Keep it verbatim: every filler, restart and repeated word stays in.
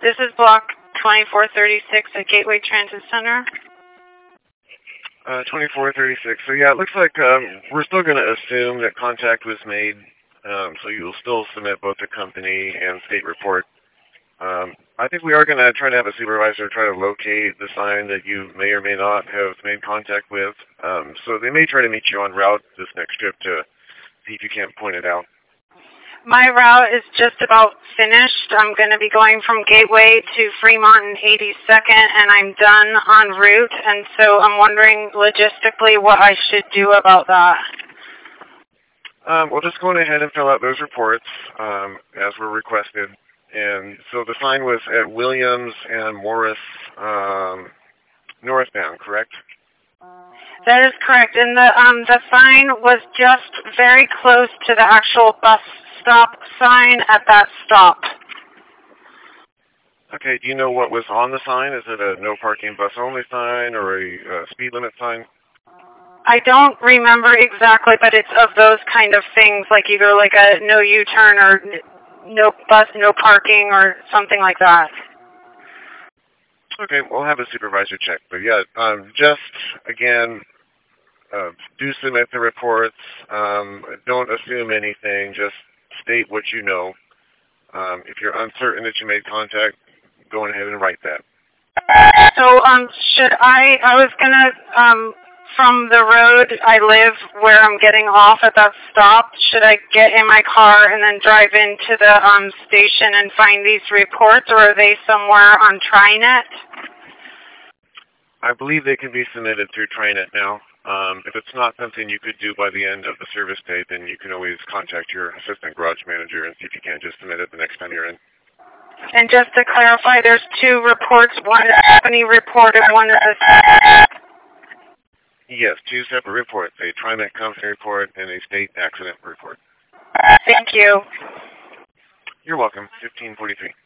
This is block twenty-four thirty-six at Gateway Transit Center. Uh, twenty-four thirty-six. So yeah, it looks like um, we're still going to assume that contact was made. Um, so you'll still submit both the company and state report. Um, I think we are going to try to have a supervisor try to locate the sign that you may or may not have made contact with. Um, so they may try to meet you en route this next trip to see if you can't point it out. My route is just about finished. I'm going to be going from Gateway to Fremont and eighty-second, and I'm done en route. And so I'm wondering logistically what I should do about that. Um, well, just go ahead and fill out those reports um, as were requested. And so the sign was at Williams and Morris um, northbound, correct? That is correct. And the um, the sign was just very close to the actual bus stop sign at that stop. Okay. Do you know what was on the sign? Is it a no parking bus only sign or a uh, speed limit sign? I don't remember exactly, but it's of those kind of things, like either like a no U-turn or no bus, no parking, or something like that. Okay, we'll have a supervisor check. But yeah, um, just, again, uh, do submit the reports. Um, don't assume anything. Just state what you know. Um, if you're uncertain that you made contact, go ahead and write that. So um, should I, I was going to, um, from the road I live where I'm getting off at that stop, should I get in my car and then drive into the um, station and find these reports, or are they somewhere on TriNet? I believe they can be submitted through TriNet now. Um, if it's not something you could do by the end of the service day, then you can always contact your assistant garage manager and see if you can't just submit it the next time you're in. And just to clarify, there's two reports, one is a company report and one is a... Yes, two separate reports, a TriNet company report and a state accident report. Thank you. You're welcome. fifteen forty-three.